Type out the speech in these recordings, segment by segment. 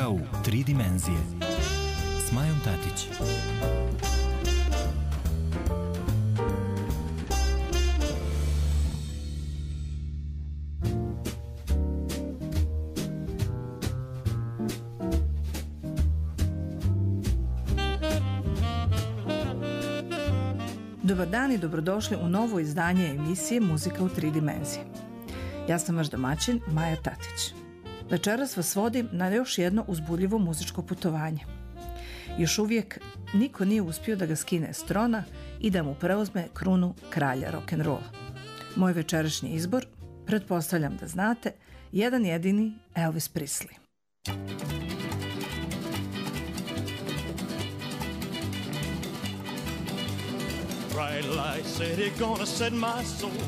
Muzika u 3 dimenzije s Majom Tatić. Dobar dan i dobrodošli u novo izdanje emisije Muzika u 3 dimenzije. Ja sam vaš domaćin Maja Tatić. Večeras vas vodim na još jedno uzbudljivo muzičko putovanje. Još uvijek niko nije uspio da ga skine s trona i da mu preuzme krunu kralja rock'n'rolla. Moj večerašnji izbor, pretpostavljam da znate, jedan jedini Elvis Presley. Bright light city, gonna set my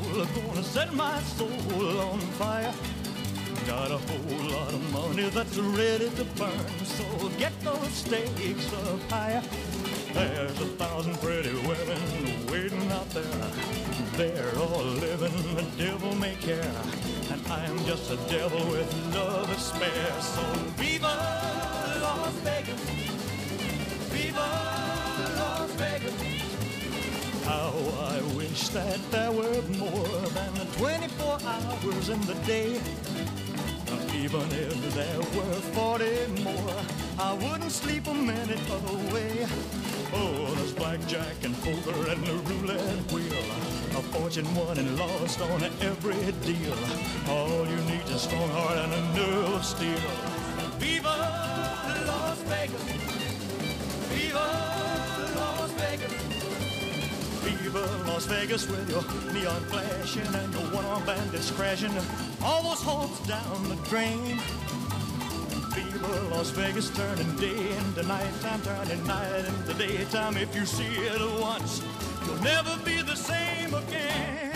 soul on fire. Got a whole lot of money that's ready to burn, so get those stakes up higher. There's 1,000 pretty women waiting out there. They're all living the devil may care, and I'm just a devil with love to spare. So viva Las Vegas, viva Las Vegas. How I wish that there were more than 24 hours in the day. Even if there were 40 more, I wouldn't sleep a minute away. Oh, there's blackjack and poker and the roulette wheel, a fortune won and lost on every deal. All you need is a strong heart and a nerve of steel. Viva Las Vegas, viva Las Vegas. Viva Las Vegas with your neon flashing and your one-armed bandits crashing, all those hopes down the drain. Viva Las Vegas turning day into nighttime, turning night into daytime. If you see it once, you'll never be the same again.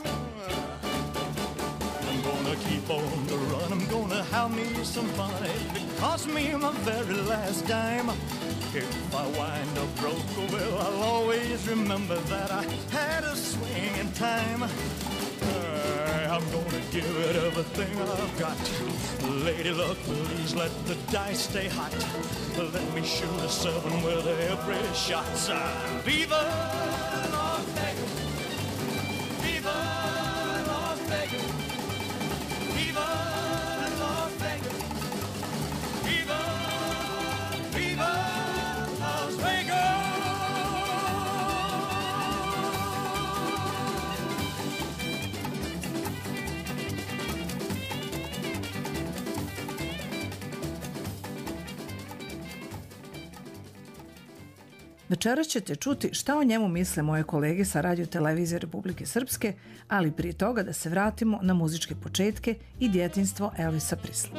I'm gonna keep on the run, I'm gonna have me some fun. It cost me my very last dime. If I wind up broke, well, I'll always remember that I had a swing in time. I'm gonna give it everything I've got. Lady luck, please let the dice stay hot. Let me shoot a 7 with every shot. Viva Las Vegas, viva Las Vegas, viva Las Vegas, viva, viva Las Vegas. Večeras ćete čuti šta o njemu misle moje kolege sa Radio Televizije Republike Srpske, ali prije toga da se vratimo na muzičke početke i djetinjstvo Elvisa Presley.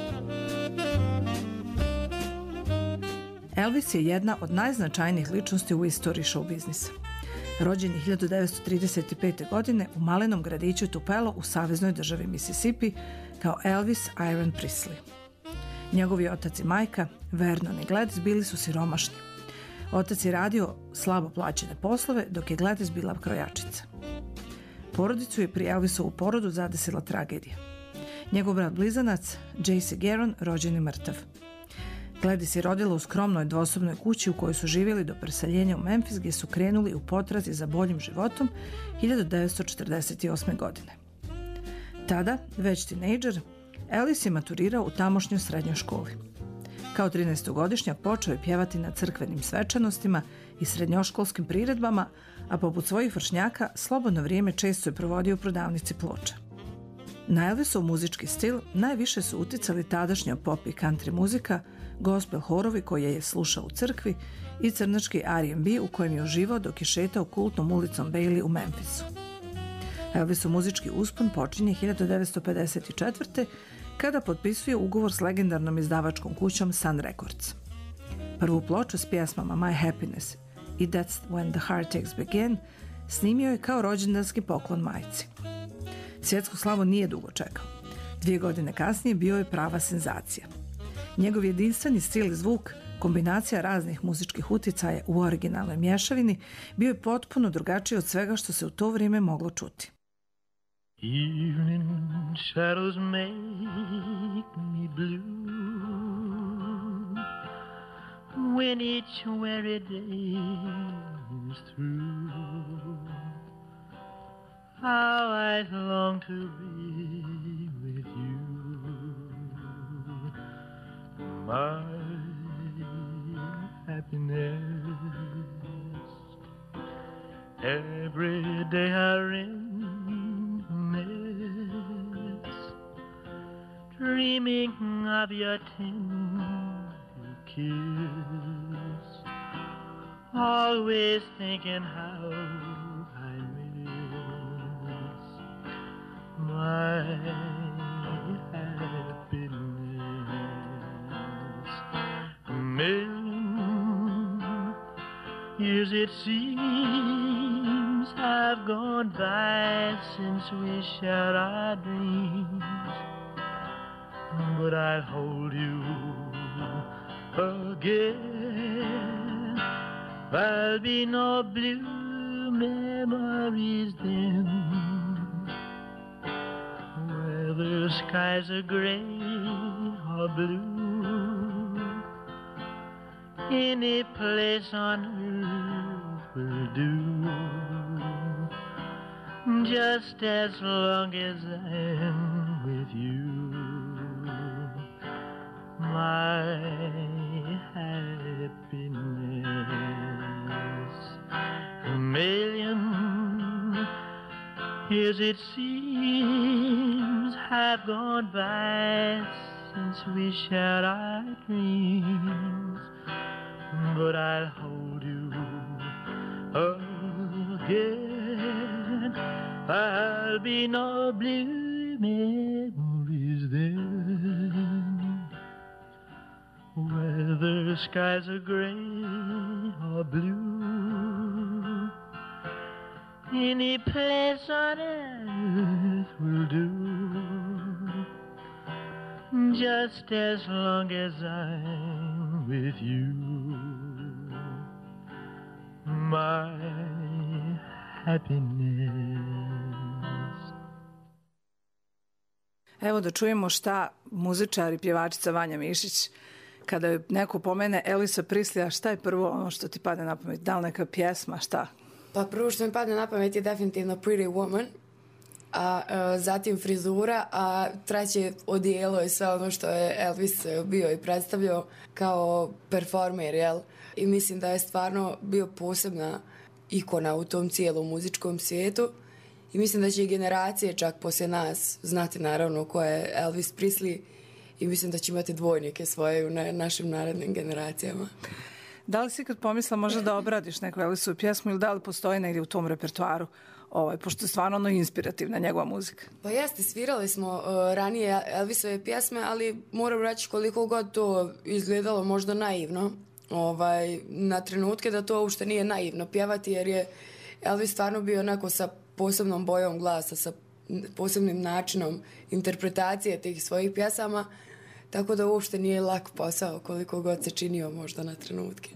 Elvis je jedna od najznačajnijih ličnosti u istoriji show biznisa. Rođen je 1935. godine u malenom gradiću Tupelo u saveznoj državi Mississippi kao Elvis Iron Presley. Njegovi otac i majka, Vernon i Gladys, bili su siromašni. Otac je radio slabo plaćene poslove, dok je Gladys bila krojačica. Porodicu je pri Elvisovu porodu zadesila tragedija. Njegov brat blizanac, J.C. Garon, rođen je mrtav. Gladys je rodila u skromnoj dvosobnoj kući u kojoj su živjeli do preseljenja u Memphis, gdje su krenuli u potrazi za boljim životom 1948. godine. Tada, već tinejdžer, Elvis je maturirao u tamošnjoj srednjoj školi. Kao 13-godišnjak počeo je pjevati na crkvenim svečanostima i srednjoškolskim priredbama, a poput svojih vršnjaka slobodno vrijeme često je provodio u prodavnici ploča. Na Elvisov muzički stil najviše su uticali tadašnja pop i country muzika, gospel horovi koje je slušao u crkvi i crnački R&B u kojem je uživao dok je šetao kultnom ulicom Bailey u Memphisu. Elvisov muzički uspon počinje 1954. kada potpisuje ugovor s legendarnom izdavačkom kućom Sun Records. Prvu ploču s pjesmama My Happiness i That's When the Heartaches Begin snimio je kao rođendanski poklon majci. Svjetsku slavu nije dugo čekao. 2 godine kasnije bio je prava senzacija. Njegov jedinstveni stil i zvuk, kombinacija raznih muzičkih utjecaja u originalnoj mješavini, bio je potpuno drugačiji od svega što se u to vrijeme moglo čuti. Evening shadows make me blue. when each weary day is through. How I long to be with you, my happiness. Every day I reminisce, dreaming of your tender kiss, always thinking how I miss my happiness. A million years it seems have gone by since we shared our dreams, but I'll hold you again. There'll be no blue memories then, whether skies are gray or blue. Any place on earth will do, just as long as I'm with you, my happiness. A million years it seems have gone by since we shared our dreams, but I'll hold you again. There'll be no blue memories then, whether skies are gray or blue. Any place on earth will do, just as long as I'm with you, my happiness. Evo da čujemo šta muzičar i pjevačica Vanja Mišić, kada je neko pomene Elvisa Preslija, šta je prvo ono što ti padne na pamet? Da li neka pjesma, šta? Pa prvo što mi padne na pamet je definitivno Pretty Woman, a zatim frizura, a treće odijelo je sve ono što je Elvis bio i predstavljao kao performer, jel? I mislim da je stvarno bio posebna ikona u tom cijelom muzičkom svijetu i mislim da će i generacije čak poslije nas znati naravno ko je Elvis Presley i mislim da će imati dvojnike svoje u našim narednim generacijama. Da li si kad pomisla možda da obradiš neku Elvisovu pjesmu ili da li postoji negdje u tom repertoaru, pošto je stvarno ono inspirativna njegova muzika? Pa jeste, svirali smo ranije Elvisove pjesme, ali moram reći koliko god to izgledalo možda naivno, na trenutke da to uopšte nije naivno pjevati, jer je Elvis stvarno bio onako sa posebnom bojom glasa, sa posebnim načinom interpretacije tih svojih pjesama, tako da uopšte nije lak posao koliko god se činio možda na trenutke.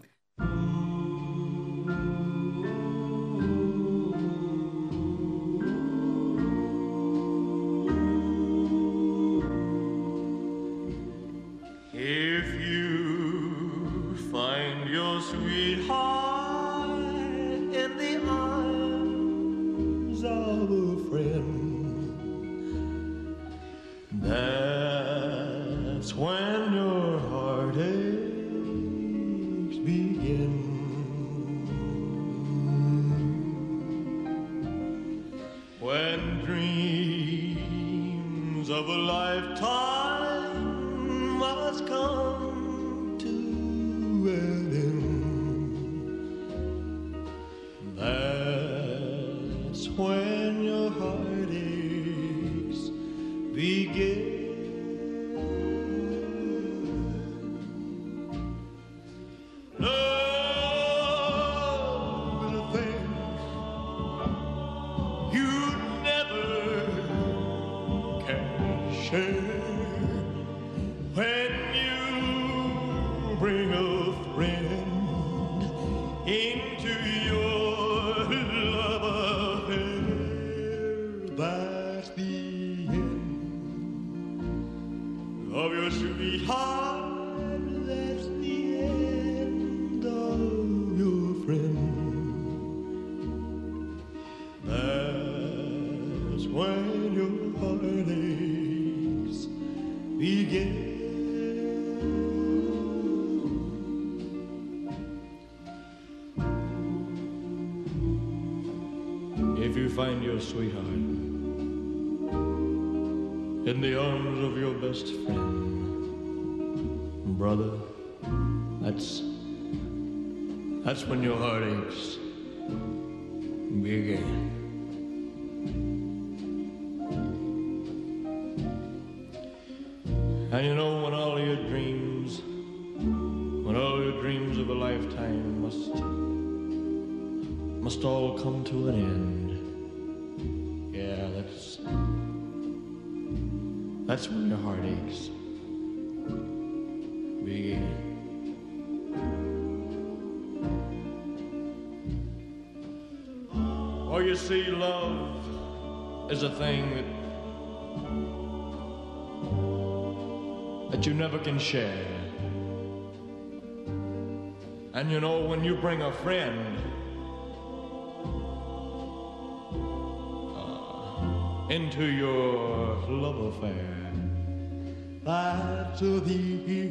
If you find your sweetheart in the arms of a friend, that's when your heartaches begin. When dreams of a lifetime must come to an end, that's when your heartaches begin. When you bring a friend into your love affair, that's the end of your sweetheart, that's the end when your heartaches begin. If you find your sweetheart in the arms of your best friend, brother, that's when your heartaches begin. And you know, when all your dreams of a lifetime must all come to an end, yeah, that's when your heartaches begin. Or you see, love is a thing that you never can share. And you know, when you bring a friend into your love affair, that's the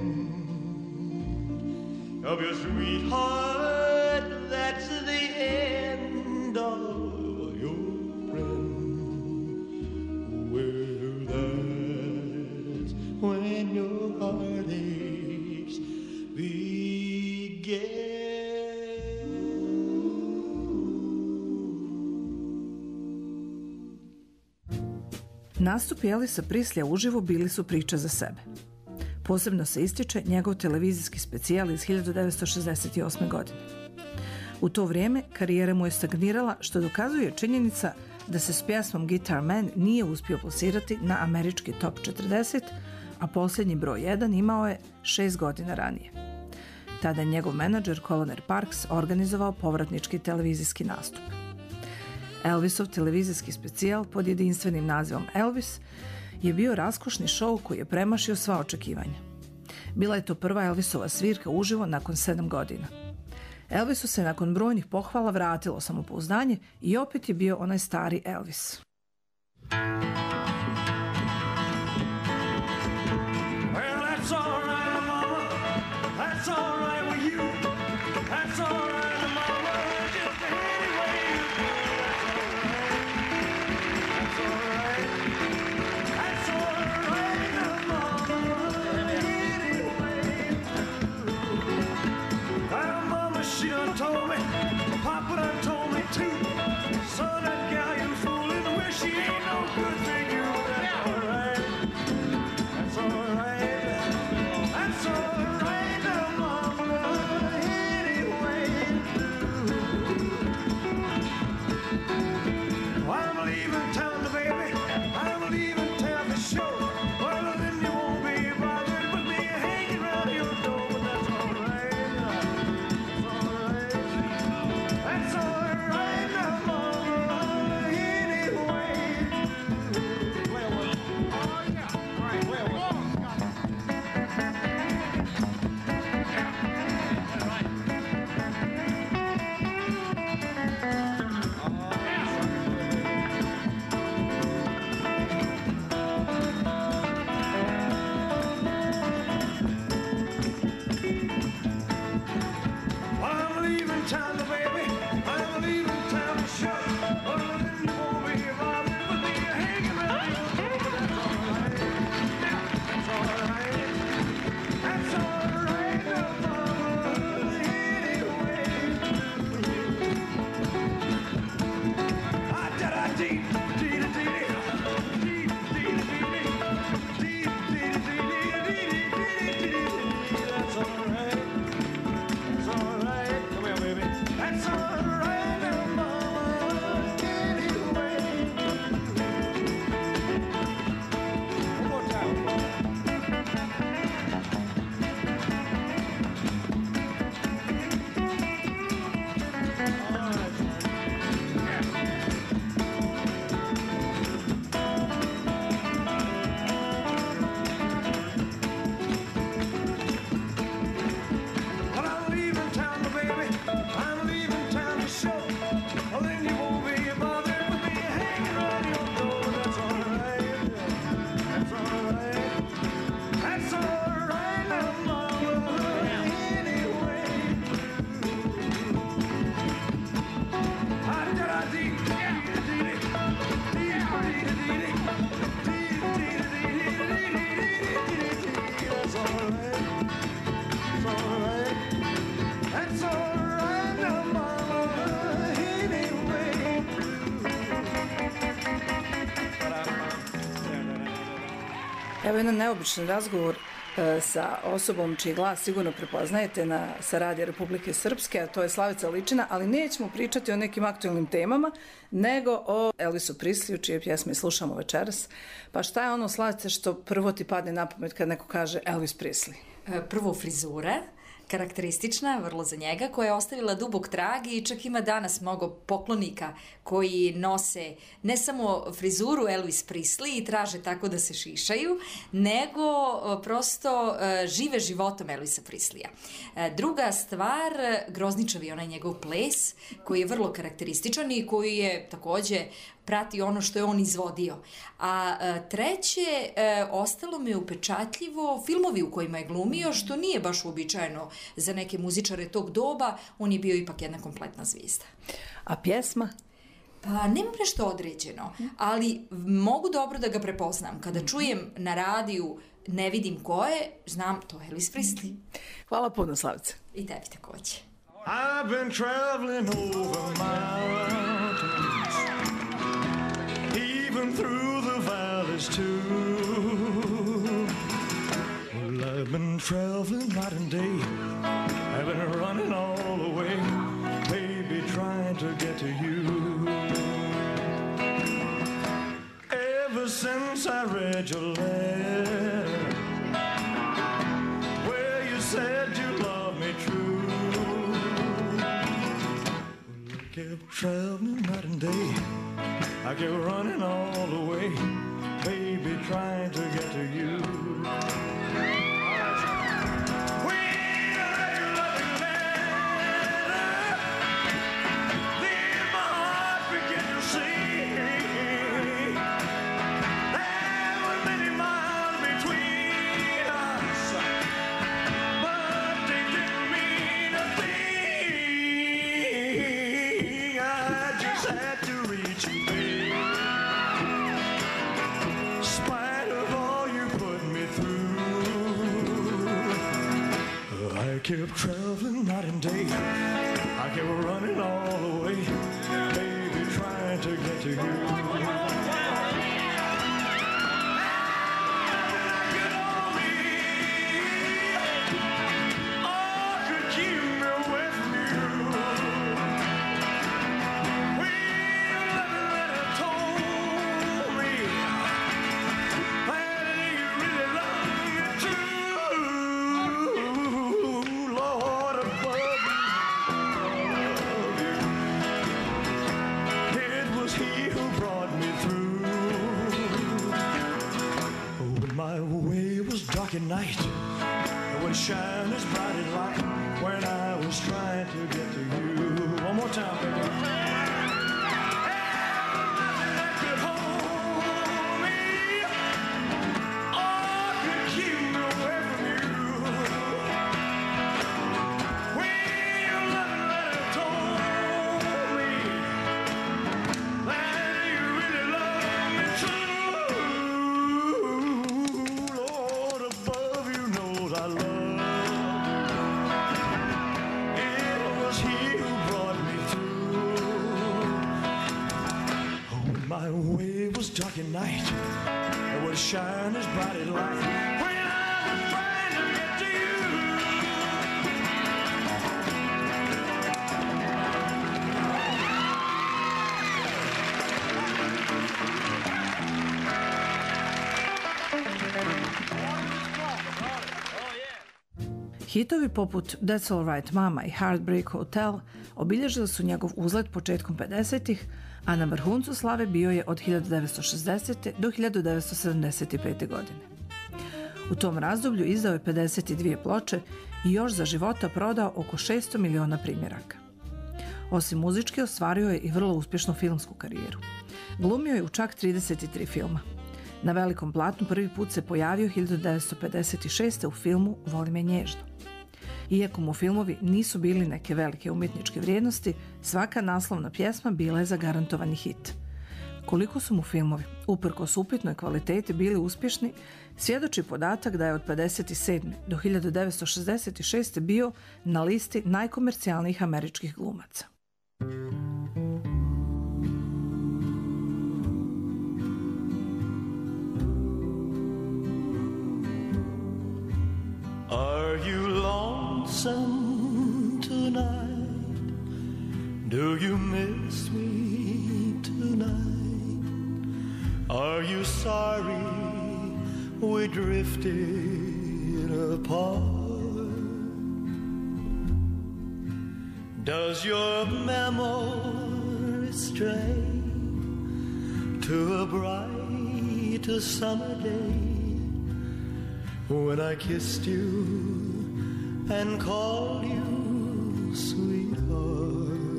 end of your sweetheart. That's the end of your friend. Well, that's when your heartaches begin. Nastupi Elvisa Preslija uživo bili su priča za sebe. Posebno se ističe njegov televizijski specijal iz 1968. godine. U to vrijeme karijera mu je stagnirala, što dokazuje činjenica da se s pjesmom Guitar Man nije uspio plasirati na američki top 40, a posljednji broj 1 imao je 6 godina ranije. Tada je njegov menadžer Colonel Parks organizovao povratnički televizijski nastup. Elvisov televizijski specijal pod jedinstvenim nazivom Elvis je bio raskošni šou koji je premašio sva očekivanja. Bila je to prva Elvisova svirka uživo nakon 7 godina. Elvisu se nakon brojnih pohvala vratilo samopouzdanje i opet je bio onaj stari Elvis. Evo jedan neobičan razgovor sa osobom čiji glas sigurno prepoznajete sa radija Republike Srpske, a to je Slavica Ličina, ali nećemo pričati o nekim aktualnim temama, nego o Elvisu Prisliju, čije pjesme slušamo večeras. Pa šta je ono, Slavice, što prvo ti padne na pamet kad neko kaže Elvis Presley? Prvo frizura, karakteristična, vrlo za njega, koja je ostavila dubok trag i čak ima danas mnogo poklonika koji nose ne samo frizuru Elvis Presley i traže tako da se šišaju, nego prosto žive životom Elvisa Presleya. Druga stvar, grozničavi onaj njegov ples, koji je vrlo karakterističan i koji je takođe prati ono što je on izvodio. A treće, ostalo mi je upečatljivo filmovi u kojima je glumio, što nije baš uobičajeno za neke muzičare tog doba, on je bio ipak jedna kompletna zvijezda. A pjesma? Pa nemam nešto određeno, ali mogu dobro da ga prepoznam. Kada čujem na radiju ne vidim ko je, znam to je Elvis Presley. Hvala puno, Slavice. I tebi takođe. I've been traveling over mountains, even through the valleys too. Well, I've been traveling night and day, I've been running all the way, baby, trying to get to you. Ever since I read your letter, where you said you loved me true, well, I kept traveling night and day, I kept running all the way, baby, trying to get to you. I kept traveling night and day, I kept running all the way, baby, trying to get to you. At night, it would shine as bright as light when I was trying to get to you. One more time, baby. Nothing that could hold me or could keep me away from you. When your love letter told me that you really love me true. I love it was he who brought me through. Oh, my way was dark at night, it would shine as bright as light when I was trying to get to you. Hitovi poput That's All Right Mama i Heartbreak Hotel obilježili su njegov uzlet početkom 50-ih, a na vrhuncu slave bio je od 1960. do 1975. godine. U tom razdoblju izdao je 52 ploče i još za života prodao oko 600 miliona primjeraka. Osim muzički, ostvario je i vrlo uspješnu filmsku karijeru. Glumio je u čak 33 filma. Na velikom platnu prvi put se pojavio 1956. u filmu Voli me nježno. Iako mu filmovi nisu bili neke velike umjetničke vrijednosti, svaka naslovna pjesma bila je zagarantovani hit. Koliko su mu filmovi, uprkos upitnoj kvaliteti, bili uspješni, svjedoči podatak da je od 1957. do 1966. bio na listi najkomercijalnijih američkih glumaca. lonesome tonight? Do you miss me tonight? Are you sorry we drifted apart? Does your memory stray to a bright summer day when I kissed you and called you sweetheart?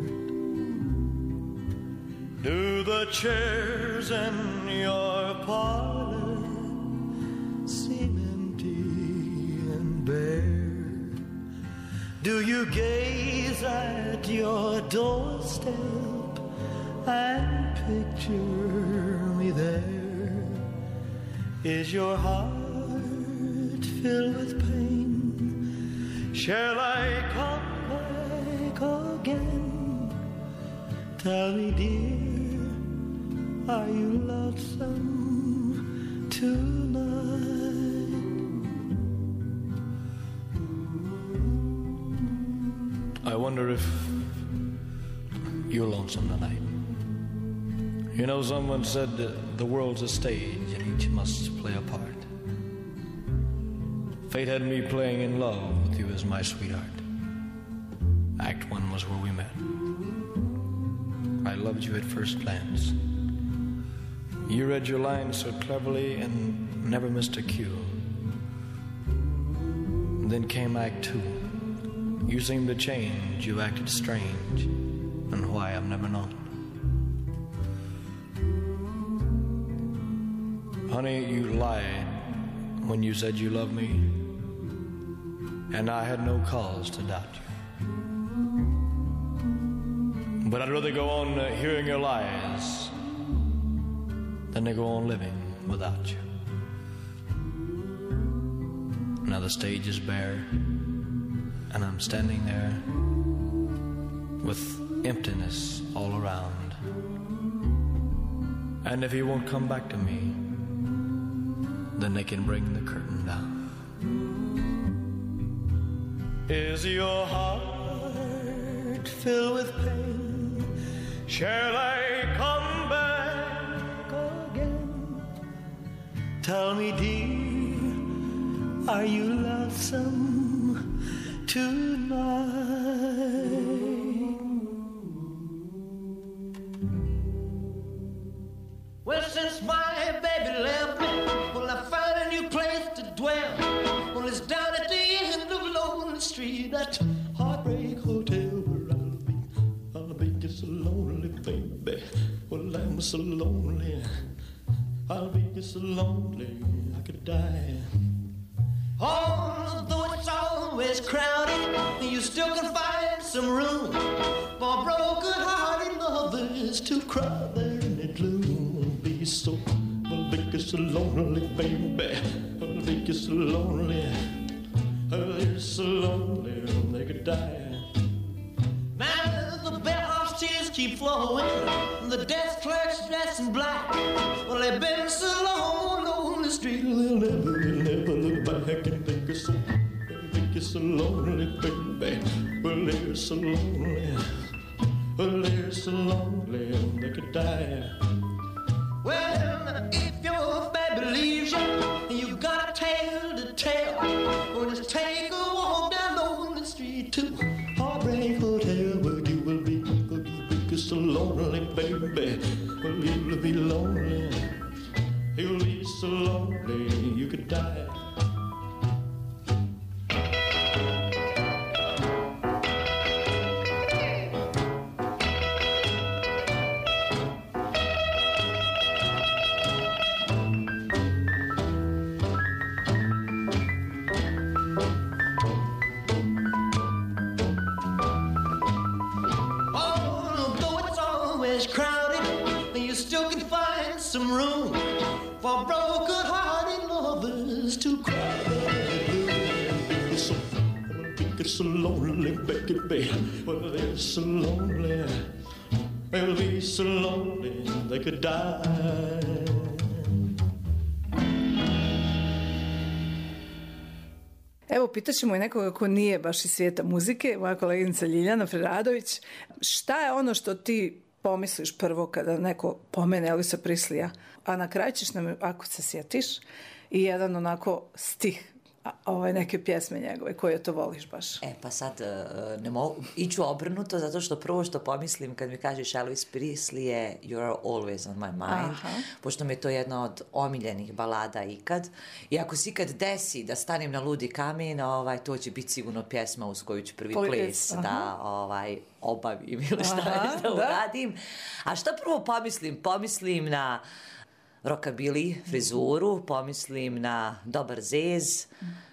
Do the chairs in your parlor seem empty and bare? Do you gaze at your doorstep and picture me there? Is your heart filled with pain? Shall I come back again? Tell me, dear, are you lonesome tonight? I wonder if you're lonesome tonight. You know, someone said that the world's a stage and each must play a part. Fate had me playing in love with you as my sweetheart. Act 1 was where we met. I loved you at first glance. You read your lines so cleverly and never missed a cue. Then came Act 2. You seemed to change, you acted strange, and why I've never known. Honey, you lied when you said you loved me, and I had no cause to doubt you. But I'd rather go on hearing your lies than to go on living without you. Now the stage is bare, and I'm standing there with emptiness all around. And if you won't come back to me, then they can bring the curtain down. Is your heart filled with pain? Shall I come back again? Tell me, dear, are you lonesome tonight? Well, since my baby left me, well, I found a new place to dwell. Well, it's down at the end of Lonely Street, that Heartbreak Hotel where I'll be just so lonely, baby. Well, I'm so lonely, I'll be just so lonely, I could die. Although it's always crowded, you still can find some room for broken-hearted lovers to cry there in the gloom. Be so, I'll be so lonely, baby. I'll be so lonely, I'll so lonely, they could die. Now the bellhop's tears keep flowing, the desk clerk's dressed in black. Well, they've been so long on the street, they'll never look back and think it's so lonely, baby. Well, they're so lonely, well, they're so lonely, they could die. Well, if your baby leaves you, you got a tale to tell. Well, just take a walk down Lonely Street to Heartbreak Hotel, where you will be so lonely, baby. Well, you'll be lonely, you'll be so lonely, you could die. Some room for broken-hearted lovers to cry. They're so lonely, baby. Well, they're so lonely. They'll be so lonely they could die. Evo, pitaćemo i nekoga ko nije baš iz svijeta muzike, moja koleginica Ljiljana Preradović. Šta je ono što ti pomisliš prvo kada neko pomene Elvisa Prislija, a na kraju ćeš nam, ako se sjetiš, i jedan onako stih neke pjesme njegove koje to voliš baš. Pa sad ne mogu iću obrnuto, zato što prvo što pomislim kad mi kažeš Elvis Presley je You're Always on My Mind, pošto mi je to jedna od omiljenih balada ikad. I ako se ikad desi da stanem na ludi kamen, to će biti sigurno pjesma uz koju ću prvi ples da obavim ili šta da uradim. A šta prvo pomislim? Pomislim na rockabilly frizuru, pomislim na dobar zez,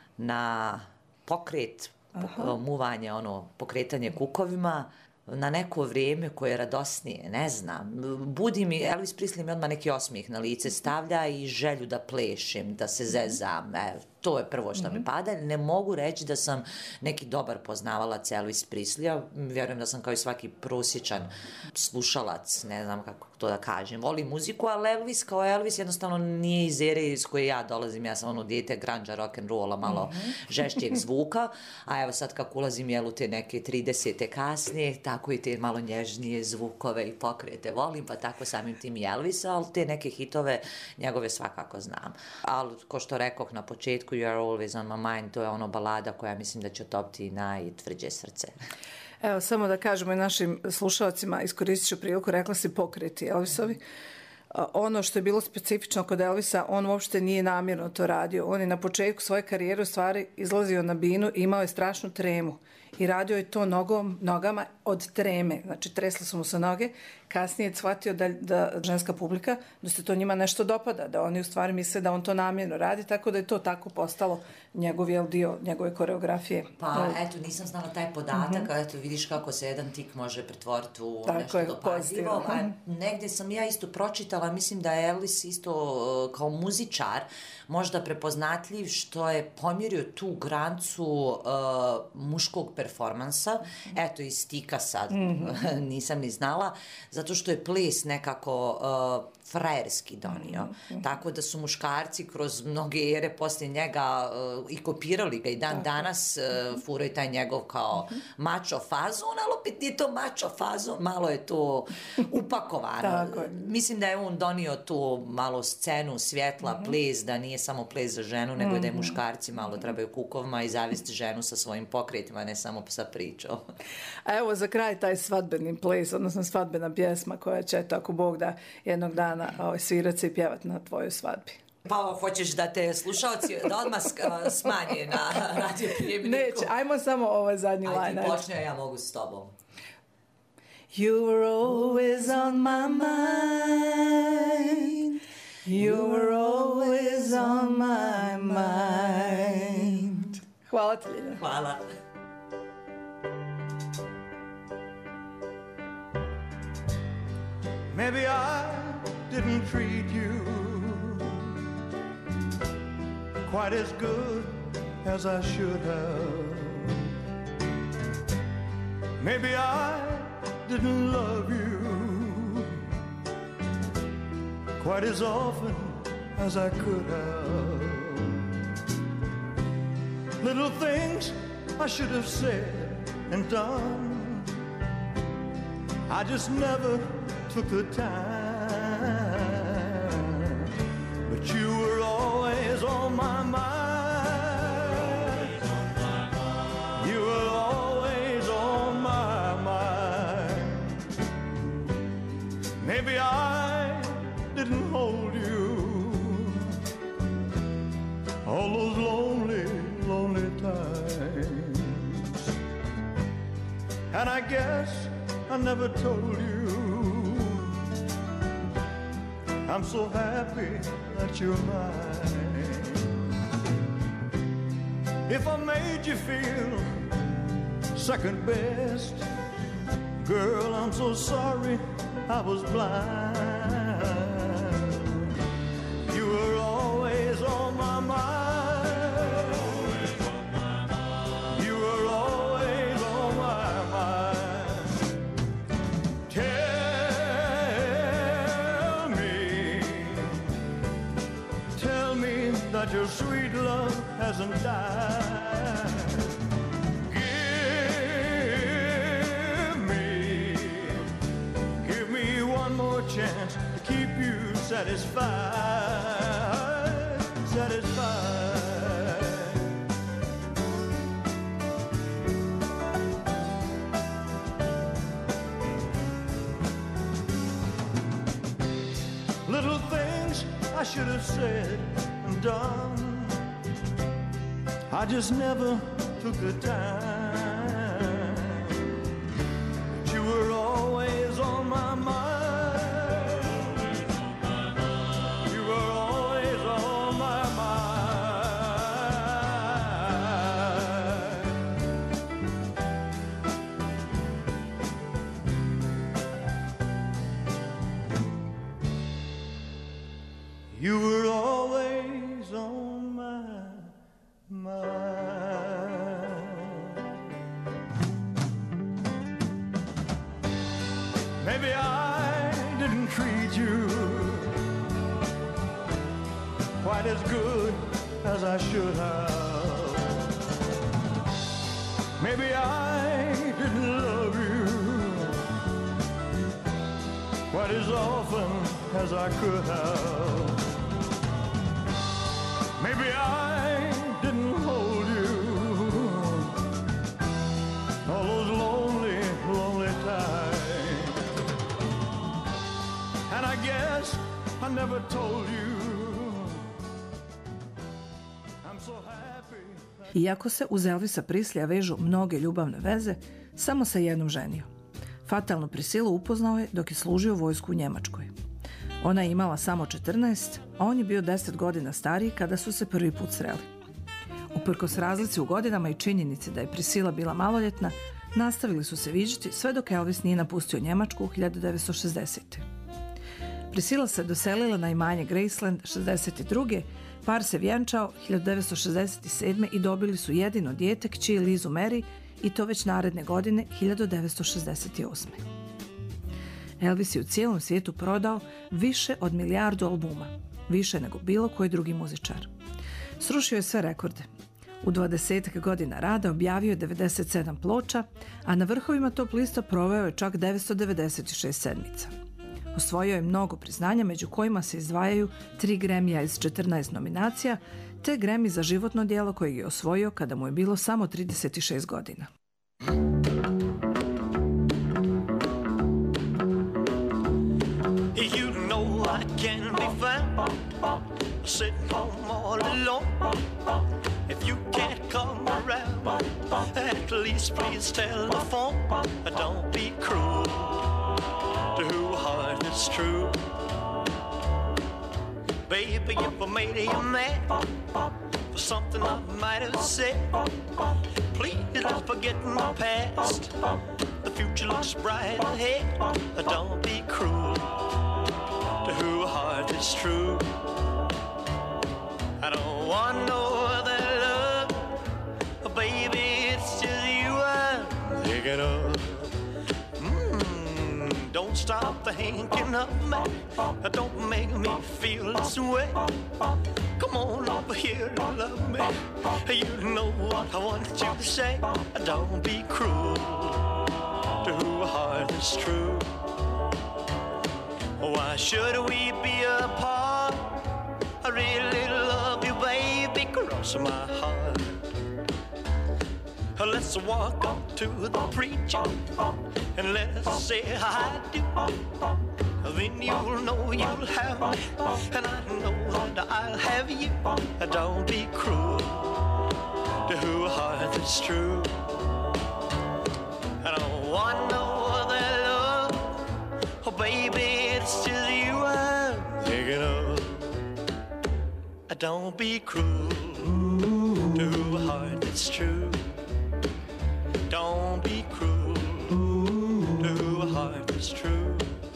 na pokret, muvanje, pokretanje kukovima, na neko vrijeme koje je radosnije, ne znam. Budi mi, Elvis Presley mi odmah neki osmijeh na lice stavlja i želju da plešem, da se zezam. To je prvo što mi pada. Ne mogu reći da sam neki dobar poznavalac Elvis Presleya. Vjerujem da sam kao i svaki prosječan slušalac, ne znam kako to da kažem. Volim muziku, ali Elvis kao Elvis jednostavno nije iz ere iz koje ja dolazim. Ja sam dijete grunge, rock'n'rolla, malo žešćeg zvuka. A evo sad kako ulazim u te neke 30. kasnije, tako i te malo nježnije zvukove i pokrete volim, pa tako samim tim i Elvisa, ali te neke hitove njegove svakako znam. Ali ko što rekoh na početku, You're Always on My Mind, to je balada koja mislim da će otopiti najtvrđe srce. Evo, samo da kažemo i našim slušalcima, iskoristit ću priliku, rekla si pokreti Elvisovi. Ono što je bilo specifično kod Elvisa, on uopšte nije namjerno to radio. On je na početku svoje karijere u stvari izlazio na binu i imao je strašnu tremu. I radio je to nogama od treme. Znači, tresle su mu se noge. Kasnije je shvatio da ženska publika, da se to njima nešto dopada, da oni u stvari misle da on to namjerno radi, tako da je to tako postalo njegov dio njegove koreografije. Pa, eto, nisam znala taj podatak, eto, vidiš kako se jedan tik može pretvoriti u nešto dopazivo. A negdje sam ja isto pročitala, mislim da je Elvis isto kao muzičar možda prepoznatljiv što je pomjerio tu granicu muškog performansa. Eto, iz tika sad, nisam ni znala, zato što je ples nekako frajerski donio. Tako da su muškarci kroz mnoge ere poslije njega i kopirali ga i dan danas furaju taj njegov kao mačo fazon, ali opet nije to mačo fazon, malo je to upakovano. Mislim da je on donio tu malo scenu, svjetla, ples, da nije samo ples za ženu, nego da je muškarci malo trebaju kukovima i zavesti ženu sa svojim pokretima, ne samo sa pričom. A evo za kraj taj svadbeni ples, odnosno svadbena pjesma koja će, ako Bog da, jednog dana svirat se i pjevat na tvojoj svadbi. Pa hoćeš da te slušalci da odmah smanje na radio prijemniku? Neće, ajmo samo ovaj zadnji line. Ajde, počne, ja mogu s tobom. You were always on my mind. You were always on my mind. Hvala ti, Ljiljana. Hvala. Maybe I didn't treat you quite as good as I should have. Maybe I didn't love you quite as often as I could have. Little things I should have said and done, I just never took the time. But you were always on my mind. You were always on my mind. Maybe I didn't hold you all those lonely, lonely times. And I guess I never told you I'm so happy that you're mine. If I made you feel second best, girl, I'm so sorry I was blind. You were always on my mind. You were always on my mind. Tell me that your sweet love hasn't died. Give me one more chance to keep you satisfied, satisfied. Little things I should have said and done, I just never took the time. But you were always on my mind. You were always on my mind. You were always on my mind. Maybe I didn't treat you quite as good as I should have. Maybe I didn't love you quite as often as I could have. Maybe I didn't hold you all those lonely, lonely times. And I guess I never told you I'm so happy. Iako se uz Elvisa Preslija vežu mnoge ljubavne veze, samo se jednom ženio. Fatalnu Prisilu upoznao je dok je služio vojsku u Njemačkoj. Ona je imala samo 14, a on je bio 10 godina stariji kada su se prvi put sreli. Uprkos razlici u godinama i činjenici da je Prisila bila maloljetna, nastavili su se viđati sve dok Elvis nije napustio Njemačku u 1960. Prisila se doselila na imanje Graceland 62. Par se vjenčao 1967. i dobili su jedino dijete, kći Lizu Mary, i to već naredne godine 1968. Elvis je u cijelom svijetu prodao više od 1 milijardu albuma, više nego bilo koji drugi muzičar. Srušio je sve rekorde. U 20 godina rada objavio je 97 ploča, a na vrhovima top lista proveo je čak 996 sedmica. Osvojio je mnogo priznanja, među kojima se izdvajaju 3 Grammyja iz 14 nominacija, te Grammy za životno djelo kojeg je osvojio kada mu je bilo samo 36 godina. You know I can be found sitting home all alone. If you can't come around, at least please tell the phone. Don't be cruel to who heart is true. Baby, if I made you mad for something I might have said, please don't forget my past. The future looks bright ahead. Don't be cruel to who heart is true. I don't want no other love, baby, it's just you I'm thinking of. Don't stop thinking of me, don't make me feel this way. Come on over here and love me, you know what I want you to say. Don't be cruel to who heart is true. Why should we be apart? I really love you, baby, cross my heart. Let's walk up to the preacher and let's say I do. Then you'll know you'll have me, and I know that I'll have you. Don't be cruel to who heart is true. I don't want no other love, oh baby, it's just you I'm thinking of. Don't be cruel to who heart is true. Don't be cruel to who heart is true.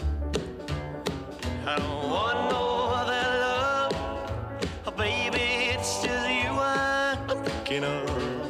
I don't want no other love, oh baby, it's just you I'm thinking of.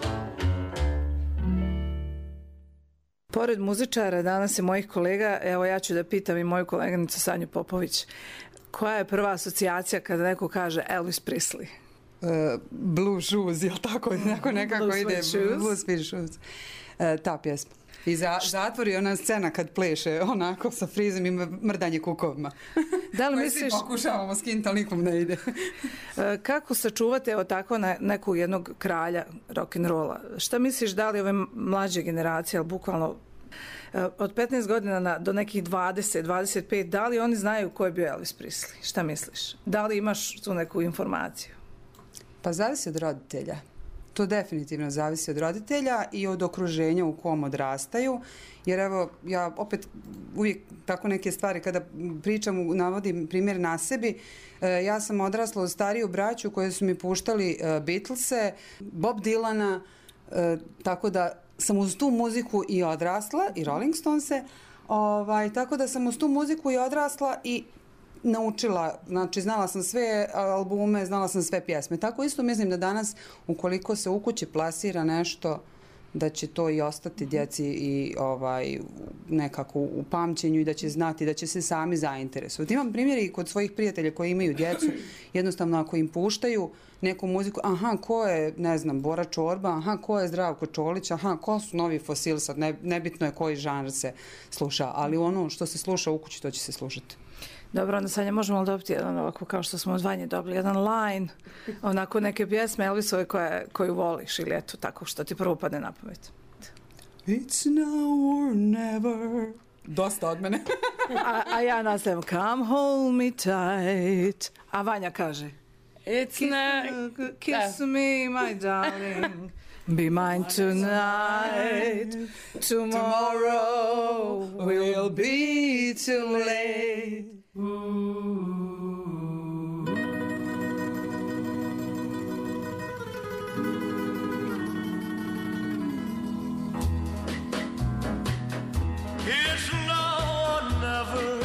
Pored muzičara, danas i mojih kolega, evo ja ću da pitam i moju koleganicu Sanju Popović. Koja je prva asocijacija kada neko kaže Elvis Presley? Blue Shoes, jel tako? Nekako Blue ide. Suede Shoes. Blue Suede Shoes. Ta pjesma. I zatvor je ona scena kad pleše onako sa frizom i mrdanje kukovima. Da li Koji misliš, svi pokušavamo skinuti, ali nikom ne ide. kako sačuvate evo tako nekog jednog kralja rock'n'rolla? Šta misliš, da li ove mlađe generacije, ali bukvalno od 15 godina do nekih 20, 25, da li oni znaju ko je bio Elvis Presley? Šta misliš? Da li imaš tu neku informaciju? Pa zavisi od roditelja. To definitivno zavisi od roditelja i od okruženja u kom odrastaju, jer evo, ja opet uvijek tako neke stvari kada pričam, navodim primjer na sebi, ja sam odrasla od stariju braću koje su mi puštali Beatlese, Bob Dylana, tako da sam uz tu muziku i odrasla, i Rolling Stonese, tako da sam uz tu muziku i odrasla i naučila, znači znala sam sve albume, znala sam sve pjesme. Tako isto mislim da danas ukoliko se u kući plasira nešto da će to i ostati djeci i nekako u pamćenju i da će znati, da će se sami zainteresovati. Imam primjeri i kod svojih prijatelja koji imaju djecu, jednostavno ako im puštaju neku muziku, aha, ko je, ne znam, Bora Čorba, aha, ko je Zdravko Čolić, aha, ko su Novi Fosil, sad nebitno je koji žanr se sluša, ali ono što se sluša u kući, to će se slušati. Dobro, onda Sanja, možemo li dobiti jedan ovako, kao što smo od Vanje dobili, jedan line, onako neke pjesme Elvisove koju voliš ili eto, tako što ti prvo padne na pamet. It's now or never. Dosta od mene. a ja nastavim, come hold me tight. A Vanja kaže, kiss me, my darling. Be mine tonight, tomorrow will be too late. It's now or never.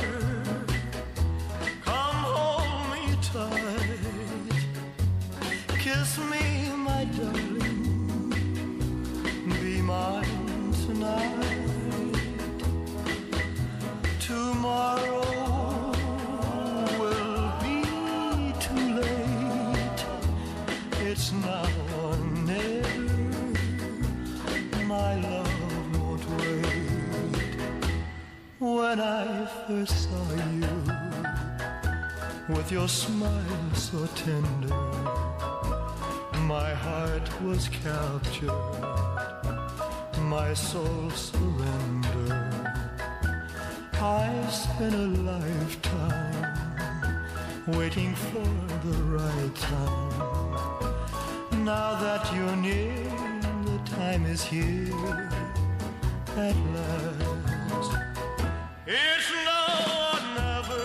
Come hold me tight. Kiss me, my darling. Be mine tonight. Tomorrow will be too late. It's now or never. My love won't wait. When I first saw you, with your smile so tender, my heart was captured, my soul surrendered. I spent a lifetime waiting for the right time. Now that you're near, the time is here at last. It's now or never.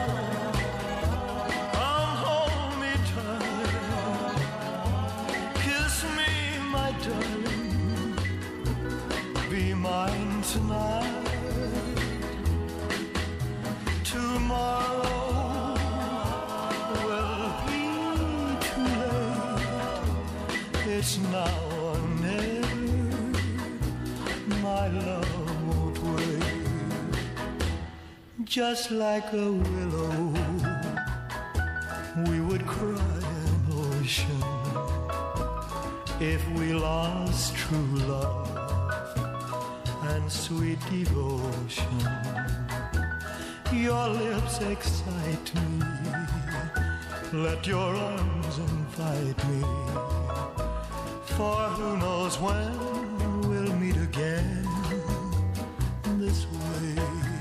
Come hold me tight. Kiss me, my darling. Be mine tonight. Tomorrow will be too late. It's now or never. My love won't wait. Just like a willow, we would cry an ocean if we lost true love and sweet devotion. Your lips excite me, let your arms invite me, for who knows when we'll meet again this way.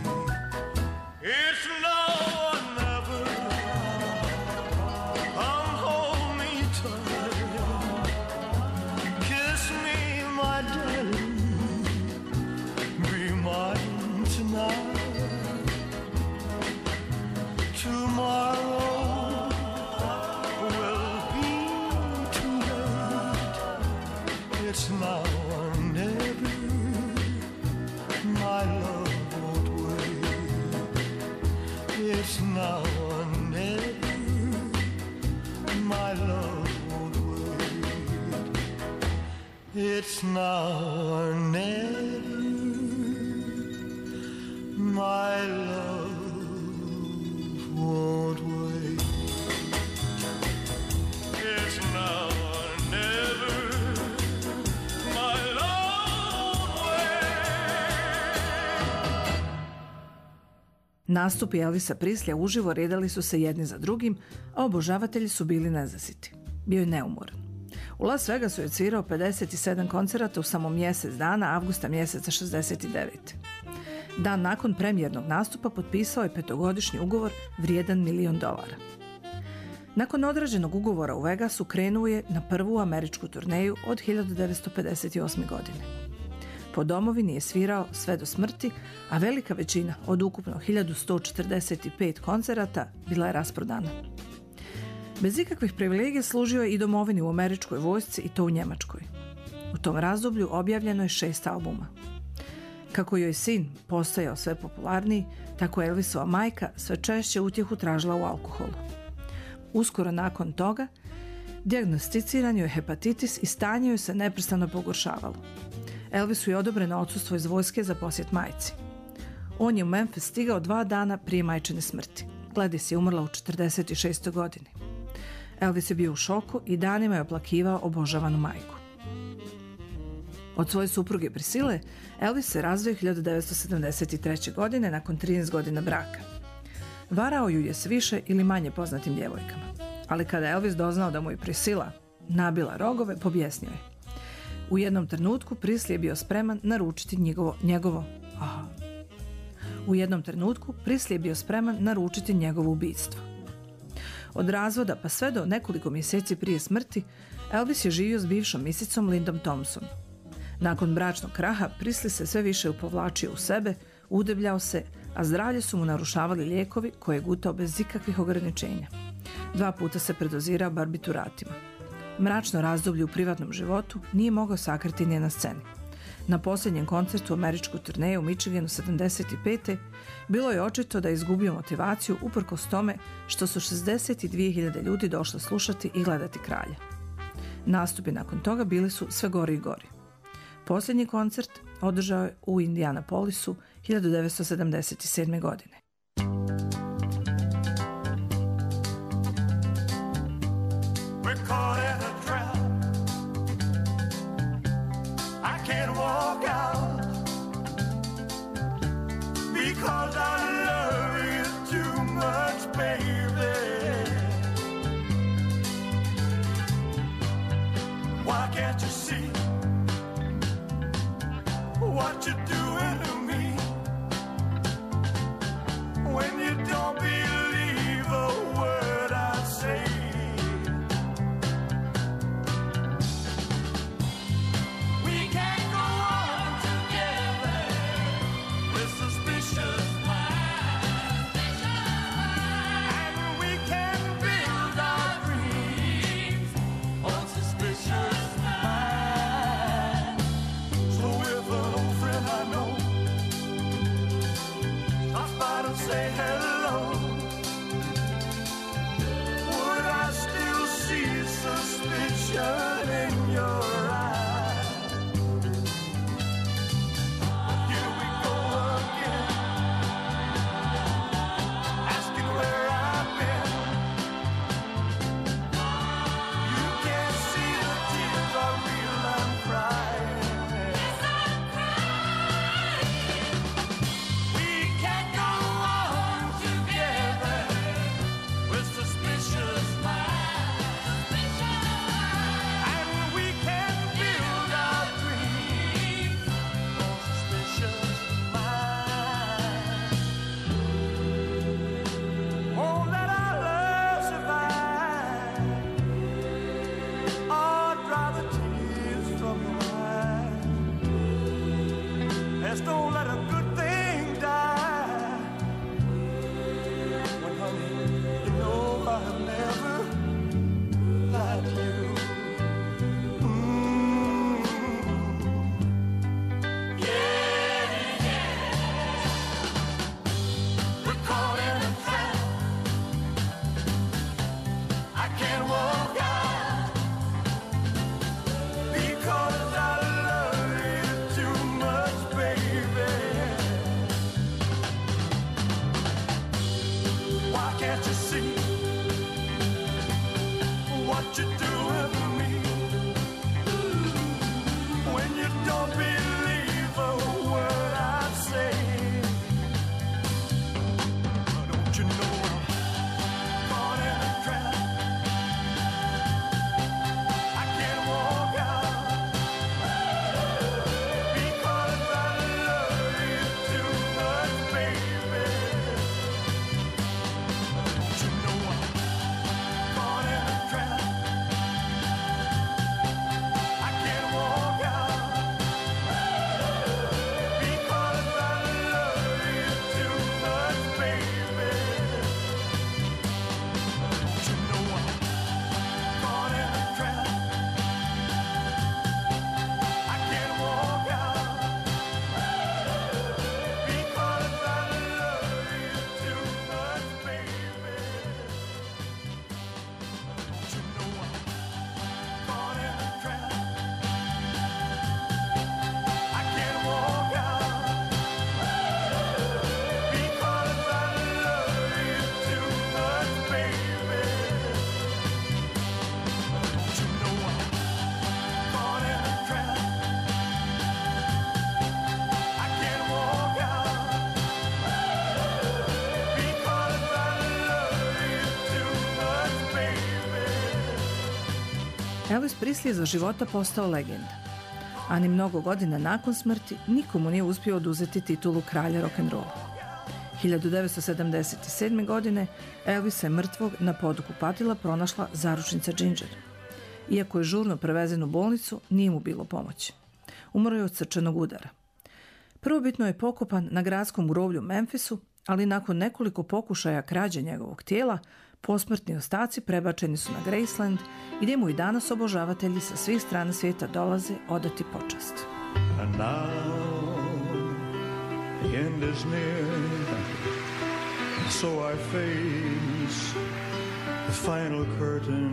It's now or never. Come hold me tight. Kiss me, my darling. Be mine tonight. Tomorrow will be too late. It's now or never. My love won't wait. It's now or never. My love won't wait. It's now or never. My love won't wait. It's now. Nastupi Elvisa Preslija uživo redali su se jedni za drugim, a obožavatelji su bili nezasiti. Bio je neumoran. U Las Vegasu je svirao 57 koncerata u samo mjesec dana, avgusta mjeseca 69. Dan nakon premijernog nastupa potpisao je 5-godišnji ugovor vrijedan $1 milion. Nakon odrađenog ugovora u Vegasu krenuo je na prvu američku turneju od 1958. godine. Po domovini je svirao sve do smrti, a velika većina od ukupno 1145 koncerata bila je rasprodana. Bez ikakvih privilegija služio je i domovini u američkoj vojsci i to u Njemačkoj. U tom razdoblju objavljeno je 6 albuma. Kako joj sin postajao sve popularniji, tako Elvisova majka sve češće utjehu tražila u alkoholu. Uskoro nakon toga dijagnosticiran joj je hepatitis i stanje joj se neprestano pogoršavalo. Elvisu je odobreno odsustvo iz vojske za posjet majci. On je u Memphis stigao 2 dana prije majčine smrti. Gladys je umrla u 46. godini. Elvis je bio u šoku i danima je oplakivao obožavanu majku. Od svoje supruge Priscille, Elvis se razvio 1973. godine nakon 13 godina braka. Varao ju je s više ili manje poznatim djevojkama. Ali kada je Elvis doznao da mu je Priscilla nabila rogove, pobjesnio je. U jednom trenutku Presley je bio spreman naručiti njegovo ubistvo. Od razvoda pa sve do nekoliko mjeseci prije smrti, Elvis je živio s bivšom misicom Lindom Thompson. Nakon bračnog kraha, Presley se sve više upovlačio u sebe, udebljao se, a zdravlje su mu narušavali lijekovi koje je gutao bez ikakvih ograničenja. 2 puta se predozirao barbituratima. Mračno razdoblje u privatnom životu nije mogao sakriti ni na sceni. Na posljednjem koncertu američku turneju u Michiganu 75. bilo je očito da je izgubio motivaciju uprkos tome što su 62.000 ljudi došli slušati i gledati kralja. Nastupi nakon toga bili su sve gori i gori. Posljednji koncert održao je u Indianapolisu 1977. godine. Because I love you too much, baby. Why can't you see what you're doing to me? When you don't believe a word I say. We can't go on together with suspicious minds. And we can build our dreams on suspicious minds. So if an old friend I know stops by to say hello, would I still see suspicion in your eyes? Here we go again, asking where I've been. You can't see the tears are real, I'm crying. Yes, I'm crying. We can't go on together with suspicious minds. And we can build our dreams on suspicious minds. Oh, let our love survive. Oh, dry the tears from your eyes. Let's don't let a good thing die. When, honey, you know I've never lied to you. We're caught in a trap. I can't walk out because I love you too much, baby. Why can't you see what you're doing to me? When you don't believe a word I say. Elvis Presley je za života postao legenda, a ni mnogo godina nakon smrti nikomu nije uspio oduzeti titulu kralja rock'n'rolla. 1977. godine Elvisa je mrtvog na podu kupatila pronašla zaručnica Ginger. Iako je žurno prevezen u bolnicu, nije mu bilo pomoći. Umro je od srčanog udara. Prvobitno je pokopan na gradskom groblju u Memphisu, ali nakon nekoliko pokušaja krađe njegovog tijela, posmrtni ostaci prebačeni su na Graceland, gdje mu i danas obožavatelji sa svih strana svijeta dolaze odati počast. And now the end is near, so I face the final curtain.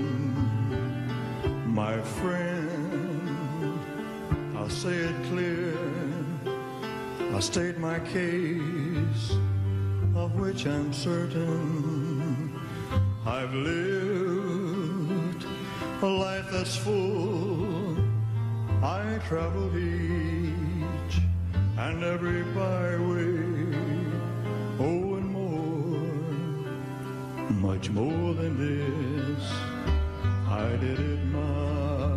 My friend, I'll say it clear, I'll state my case, of which I'm certain. I've lived a life that's full. I traveled each and every byway, oh, and more, much more than this. I did it my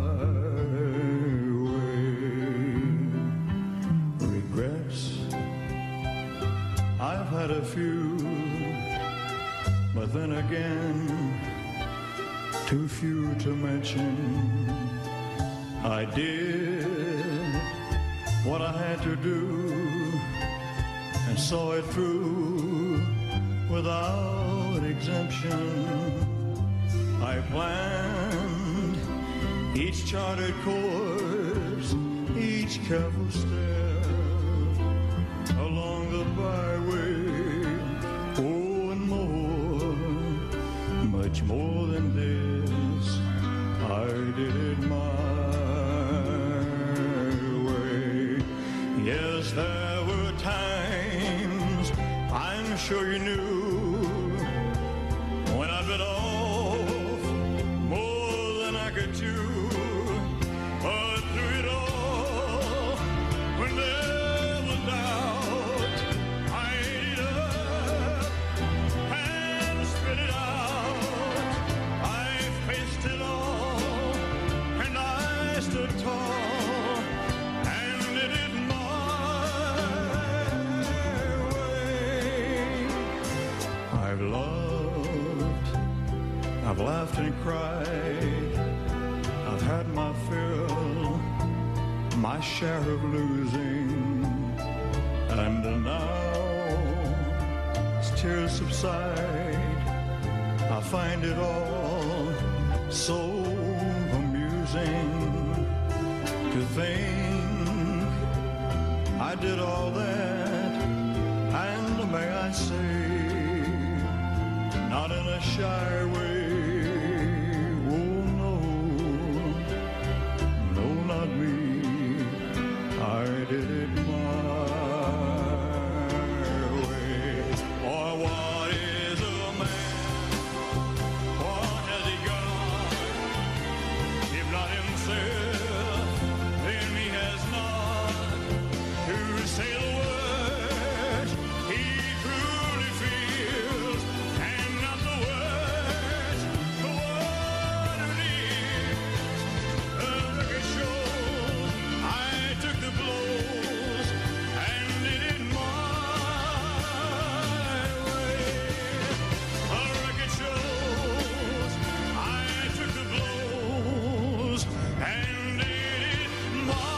way. Regrets, I've had a few, but then again, too few to mention. I did what I had to do and saw it through without exemption. I planned each charted course, each careful step along the byway, oh, and more, much more than this. I did it my way. Yes, there were times, I'm sure you knew, when I bit off more than I could chew. But through it all, when there was doubt, I ate up and spit it out. I faced it all, and I stood tall, and did it my way. I've loved, I've laughed and cried, I've had my fill, my share of losing, and now as tears subside, I find it all so amusing to think I did all that, and may I say, not in a shy way. Oh no, no, not me. I did it my way. Or what is a man? What has he got? If not himself, then he has not to say the words he truly feels, and not the words the one who lives. The record shows I took the blows and did it my way. The record shows I took the blows and did it my way.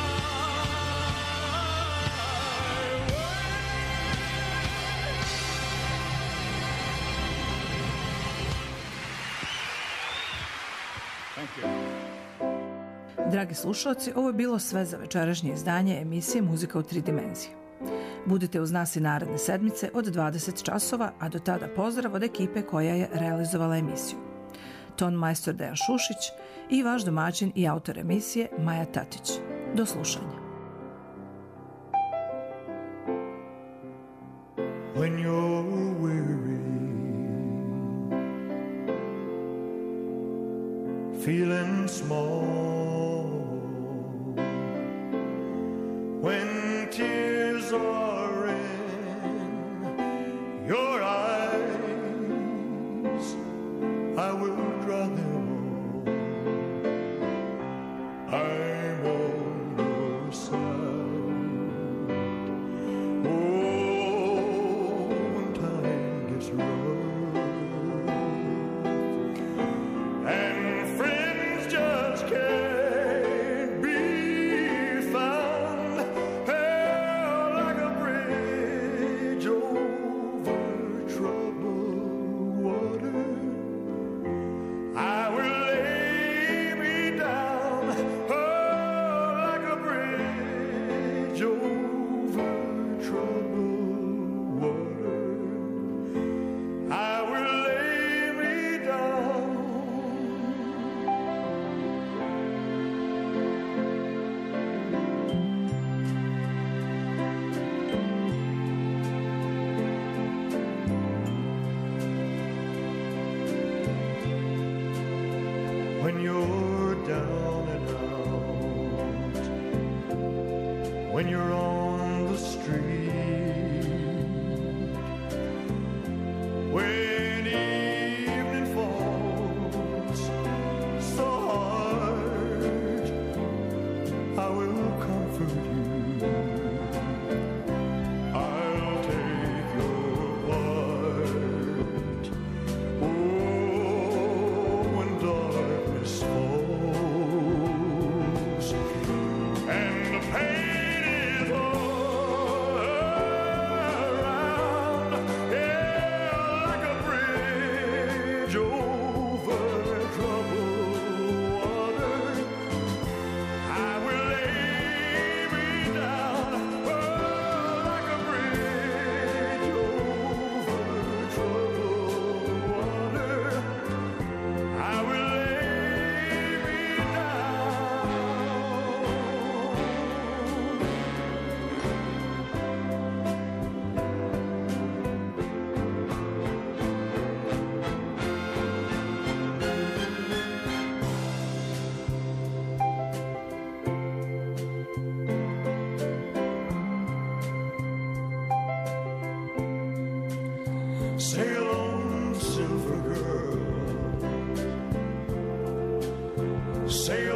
Thank you. Dragi slušalci, ovo je bilo sve za večerašnje izdanje emisije Muzika u 3 dimenzije. Budite uz nas i naredne sedmice od 20 časova, a do tada pozdrav od ekipe koja je realizovala emisiju. Ton majstor Dejan Šušić i vaš domaćin i autor emisije Maja Tatić. Do slušanja. When you're weary, feeling small, when tears are in your eyes, I will dry them all. when you're down and out, when you're on the street, when evening falls so hard, I will comfort you. I'll take your part. Oh, when darkness falls and the pain is all around, yeah, like a bridge over troubled water, I will lay me down, like a bridge over troubled water. I will lay me down. Sail on, silver girl. Sail